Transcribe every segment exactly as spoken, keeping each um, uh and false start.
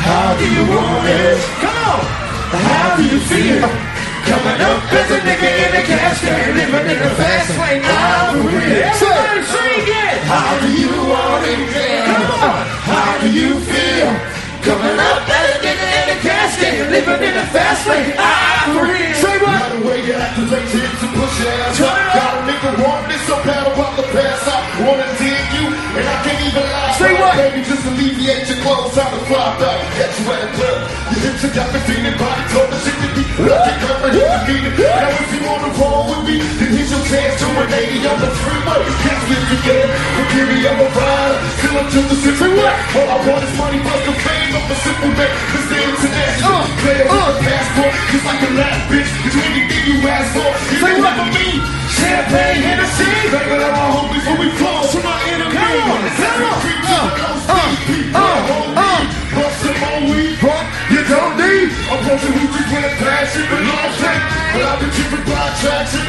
How do you want it? Come on! How do you feel? Coming up as a nigga in a casket, living in the fast lane. I'm for real. Everybody sing it! How do you want it? Come on! How do you feel? Coming up as a nigga in a casket, living in the fast lane. I'm for real. Say what? By the way you activate your hips and push your ass up. Got a nigga want this so bad about the past. I wanna dig you, and I can't even lie. Say what? Baby, just alleviate your clothes, time to fly back. Get you at a club. Your hips have got me feeling, body told the shit to be. Look at her and hit the beat. Now if you wanna roll with me, then here's your chance to an eighty on the freeway. Catch me if you can. Forgive me, I'm a rider. Still up to the city. All I want is money plus the fame. I'm a simple man. This the international. Player with a passport, just like a last bitch. It's anything you ask for. If you love me, champagne, Hennessy. Baby, let my homies before we close to my enemy. Come on, come on. Uh, uh, uh, uh. Bust some more weed, but you don't need. I'm posting who just with passion, but no shake. But I've been tripping by attraction.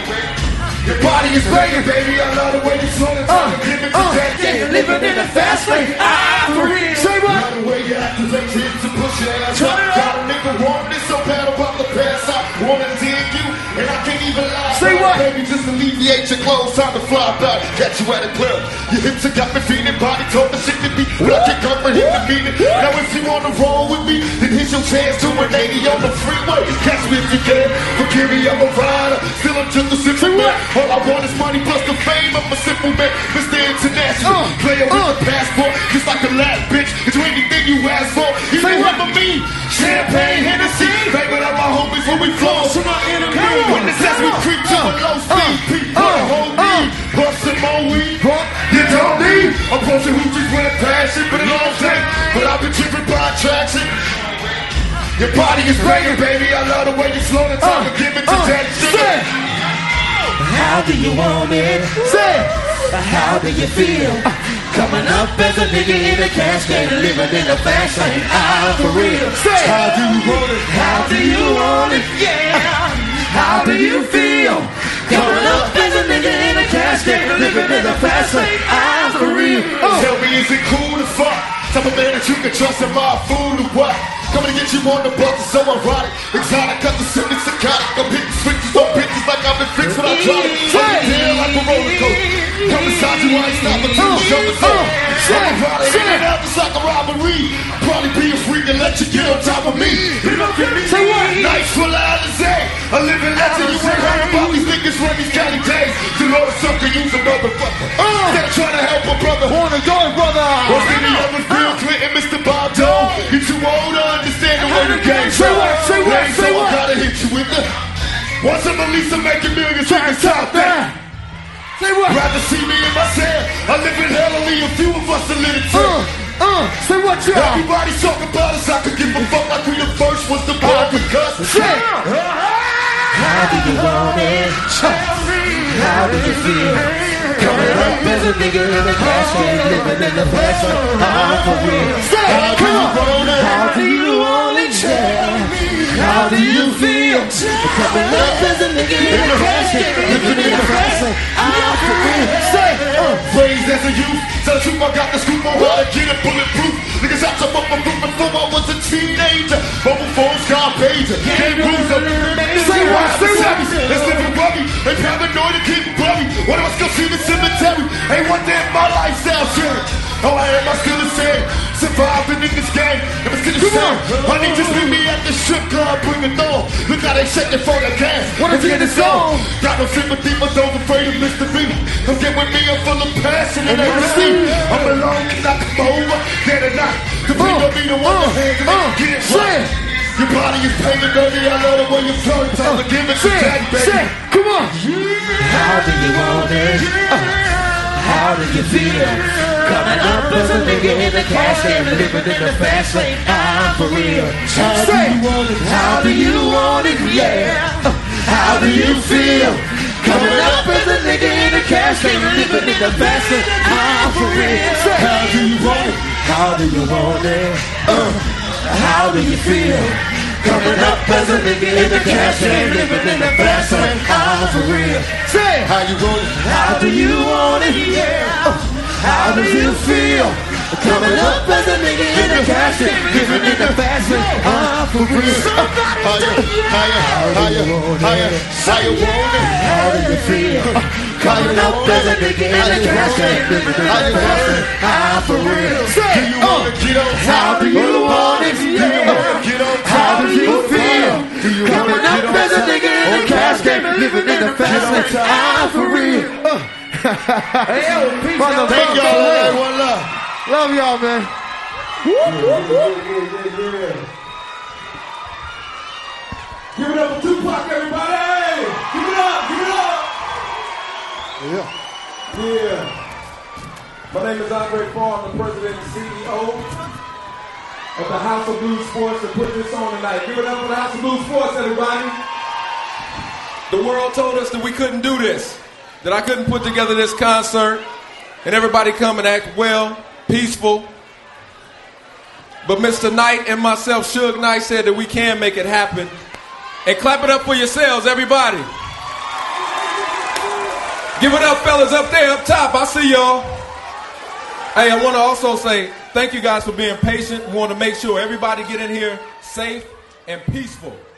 Your body is banging, baby. I love the way you slow it down. Give it to that. Yeah, you're living in a fast lane. I'm for real. Say what? By the way you activate your hips and push your ass up. Got a nigga want this so bad about the past. I wanna dig you, and I can't even lie. Say what? Baby, just alleviate your clothes, time to fly back. Catch you at a club. Your hips have got me feeling, body told the shit to be. Blood can come and hit the beat. Now if you wanna roll with me, then here's your chance to an eighty on the freeway. Catch me if you can. Forgive me, I'm a rider. Still up to the city. All I want is money plus the fame. I'm a simple man, Mister International. Uh, Player with uh. a passport, just like a last bitch. It's anything you ask for. If you remember me, champagne, Hennessy. Baby, let my homies when we flow to my enemy. When the as we creep to a low speed, people uh, hold me. Bust some more weed, but you don't need. I'm posting who just with passion, but it all take. But I've been driven by attraction. Your body is banging, baby. I love the way you slow the time and give it to that shit. How do you want it? Say, how do you feel? Coming up as a nigga in a casket, living in a fast lane. I'm for real. Say, How do you want it? how do you want it? Yeah. How do you feel? Coming up as a nigga in a casket, living in a fast lane. I'm for real. Tell me, is it cool to fuck? Type of man that you can trust in my food or what? Coming to get you on the bus is so erotic. Exotic, got the sickness psychotic. I'm hitting switches on bitches like I've been fixed when I drop it. I'm down like a roller coaster. Come inside you, I ain't stopping till you jump the door. I'm erotic, in and out just like a robbery. Probably be a freak and let you get on top of me. You don't get me? Say what? Nights full of Alizé. A living legend, you ain't heard about these niggas run these county days. To know the sucker, use a motherfucker. Instead of trying to help a brother. Wanna go, brother? What's any other Bill Clinton, Mister Bob Dole? You're too old to understand the way the game Say what? Say what? Say Say so what? I gotta hit you with the. Once I'm at least I'm making millions, you can top that. Say what? Rather see me in my cell. I live in hell, only a few of us are living too. Uh, uh, say what you got? Everybody's talking about us, I could give a fuck like we the first ones to buy the cuss. Say, how do you want it? How do you feel? Coming up as a nigga in a casket, living in the fast lane. I'm for real. Say, How do come you on. want it? How do you want it? Yeah. How do you feel? Coming up as a nigga in a casket, living in the fast lane. I'm for real. Say, uh, Raised as a youth, tell the truth, I got the scoop on how to get it bulletproof. Niggas out top of my roof before I was a teenager. Mobile phones, car pager, game rules up. Say what? Say what? Let's live in worry. They paranoid and keep worry. One of us go see the cemetery. Ain't one day in my lifestyle change. Oh, I am I still the same. Surviving in this game. If it's the same, honey, just meet me at the strip club, bring it on. Look how they shaking for the gas. What if you get this on? Got no sympathy, but those afraid of mystery. Come get with me, I'm full of passion and ecstasy. I'm alone, and I come over, dead or not. The beat don't be the one to hands and uh, get it right. Your body is painted dirty, I love the way you're flowing. Time to give it to daddy, baby. Come on. How do you want it? Uh, how do you feel? Coming up as a nigga in the casket, living in the fast lane. I'm for real. How do you want it? How do you want it? Yeah. Uh, how do you feel? Coming up as a nigga in the casket, living in the fast lane. I'm for real. How do you want it? How do you want it? Uh, how do you feel? Coming up as a nigga in the casket, living in the fast lane. I'm for real. Say, How you want it? how do you want it? Yeah. Uh, how do you feel? Coming up as a nigga in the casket, living in the fast lane. I'm for real. Higher, higher, higher, higher, higher, want it. How do you feel? Coming up as a nigga in the casket, living in the fast lane. I'm for real. Do you wanna get on top? How do you want it? Do you wanna get on top? How do you feel? Do you wanna Coming get up on as a top? nigga in the casket, living in the fast lane. I'm for real. Hey, yo, peace out. Thank y'all, man. One love. Love y'all, man. Yeah, yeah, yeah, yeah. Give it up for Tupac, everybody! Give it up, give it up! Yeah. Yeah. My name is Andre Farr. I'm the president and C E O of the House of Blues Sports that put this on tonight. Give it up for the House of Blues Sports, everybody! The world told us that we couldn't do this, that I couldn't put together this concert and everybody come and act well, peaceful. But Mister Knight and myself, Suge Knight, said that we can make it happen. And clap it up for yourselves, everybody. Give it up, fellas, up there, up top. I see y'all. Hey, I want to also say thank you guys for being patient. We want to make sure everybody get in here safe and peaceful.